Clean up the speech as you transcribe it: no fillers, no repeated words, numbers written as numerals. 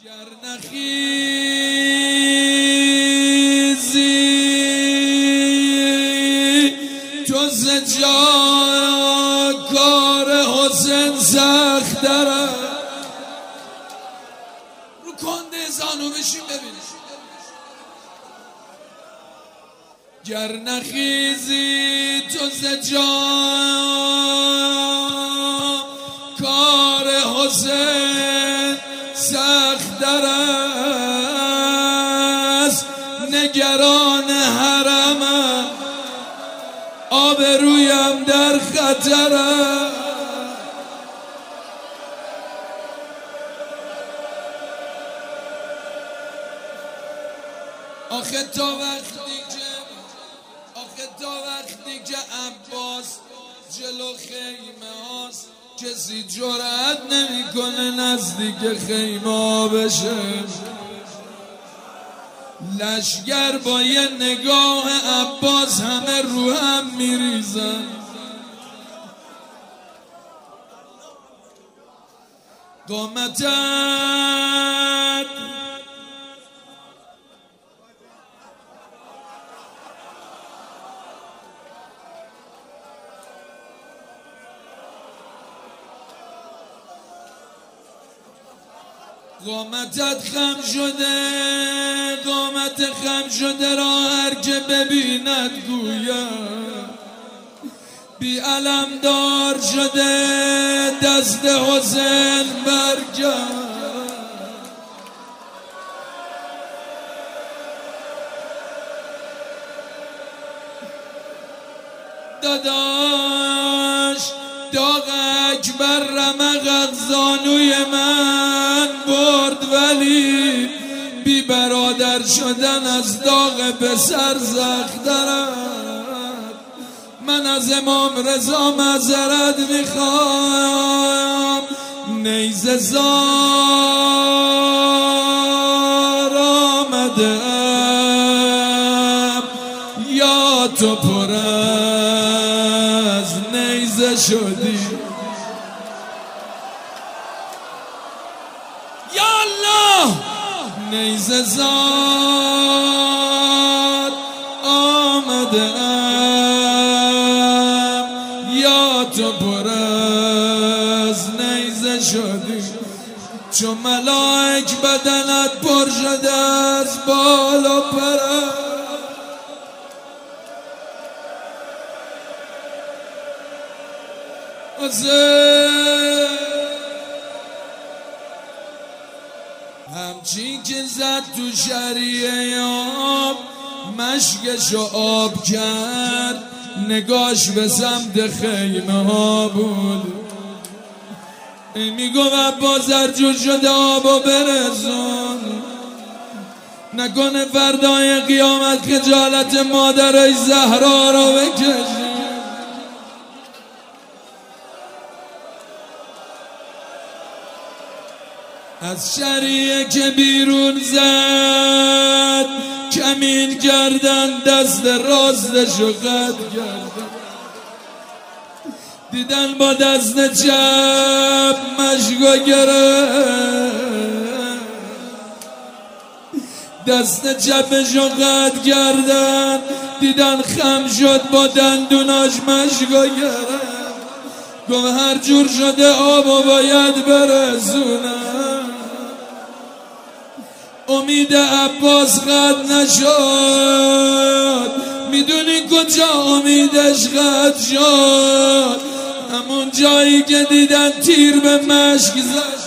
گر نخیزی تو ز جا کار حسین سخت داره. رو کنده زانو بشین ببینید. گر نخیزی تو ز جا کار حسین سخت در است، نگران حرمم آبرویم در خطر است. آخه تا وقتی که عباس جلو خیمه هاست کسی جرأت نمیکنه نزدیک خیمه ها بشه. لشگر با یه نگاه عباس همه رو هم میریزن. قامتت خم شده، قامت خم شده را هر که ببیند گویا بی علمدار شده دست حسین برگرد. داداش داغ اکبر رمق از زانوی من برد، ولی بی برادر شدن از داغ پسر سخت‌تر است. من از امام رضا معذرت میخوام، نیزه زار آمدم یا تو پر از نیزه شدی. یا الله نیزه زار آمدم یا تو پر از نیزه شدی. چون ملائک بدنت پر شده از بال و پر. همچین که زد تو شریعه آب مشکشو آب کرد، نگاش به سمت خیمه ها بود. میگو عباس جور شده آبو برسون، نکنه فردای قیامت خجالت مادرش زهرا رو بکشی. از شریعه که بیرون زد کمین کردن دست راستشو قطع کردن، دیدن با دست چپ مشکو گرفت، دست چپشو قطع کردن، دیدن خم شد با دندوناش مشکو گرفت. گفت هر جور شده آبو باید برسونم. امید عباس قطع نشد، میدونی کجا امیدش قطع شد؟ همون جایی که دیدن تیر به مشک زد.